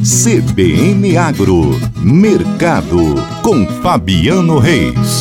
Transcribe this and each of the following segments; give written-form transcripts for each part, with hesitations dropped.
CBN Agro, Mercado, com Fabiano Reis.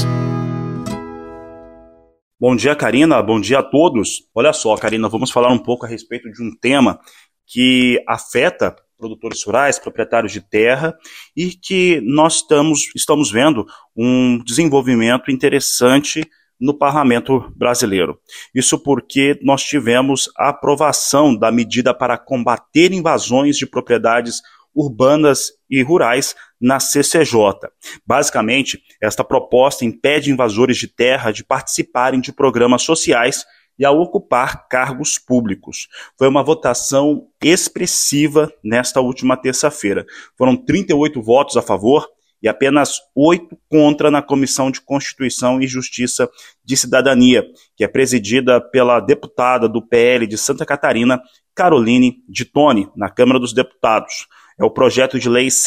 Bom dia, Karina. Bom dia a todos. Olha só, Karina, vamos falar um pouco a respeito de um tema que afeta produtores rurais, proprietários de terra, e que nós estamos vendo um desenvolvimento interessante no parlamento brasileiro. Isso porque nós tivemos a aprovação da medida para combater invasões de propriedades urbanas e rurais na CCJ. Basicamente, esta proposta impede invasores de terra de participarem de programas sociais e a ocupar cargos públicos. Foi uma votação expressiva nesta última terça-feira. Foram 38 votos a favor e apenas 8 contra na Comissão de Constituição e Justiça de Cidadania, que é presidida pela deputada do PL de Santa Catarina, Caroline de Toni, na Câmara dos Deputados. É o projeto de lei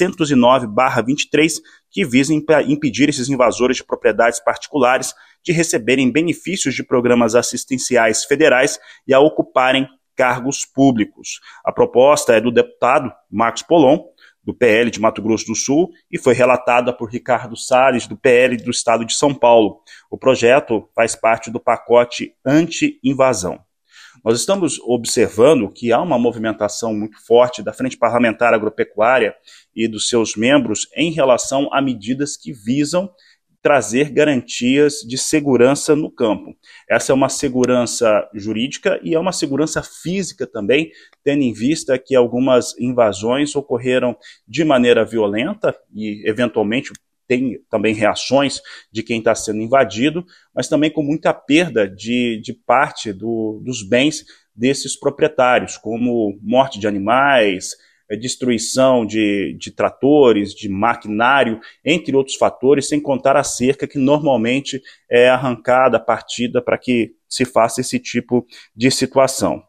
709/23, que visa impedir esses invasores de propriedades particulares de receberem benefícios de programas assistenciais federais e a ocuparem cargos públicos. A proposta é do deputado Marcos Polon, do PL de Mato Grosso do Sul, e foi relatada por Ricardo Salles, do PL do Estado de São Paulo. O projeto faz parte do pacote anti-invasão. Nós estamos observando que há uma movimentação muito forte da Frente Parlamentar Agropecuária e dos seus membros em relação a medidas que visam trazer garantias de segurança no campo. Essa é uma segurança jurídica e é uma segurança física também, tendo em vista que algumas invasões ocorreram de maneira violenta e, eventualmente, tem também reações de quem está sendo invadido, mas também com muita perda de parte dos bens desses proprietários, como morte de animais, destruição de tratores, de maquinário, entre outros fatores, sem contar a cerca que normalmente é arrancada, partida para que se faça esse tipo de situação.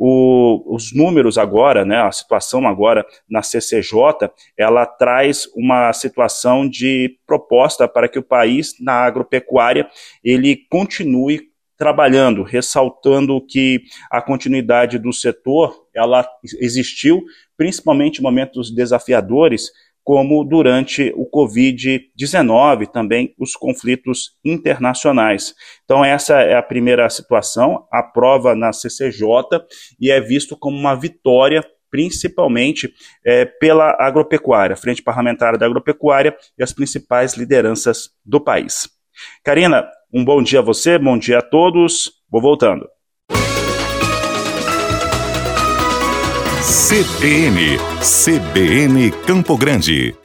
Os números agora, né, a situação agora na CCJ, ela traz uma situação de proposta para que o país, na agropecuária, ele continue trabalhando, ressaltando que a continuidade do setor, ela existiu, principalmente em momentos desafiadores, como durante o Covid-19, também os conflitos internacionais. Então essa é a primeira situação, aprova na CCJ e é visto como uma vitória, principalmente pela agropecuária, Frente Parlamentar da Agropecuária e as principais lideranças do país. Karina, um bom dia a você, bom dia a todos, vou voltando. CBN Campo Grande.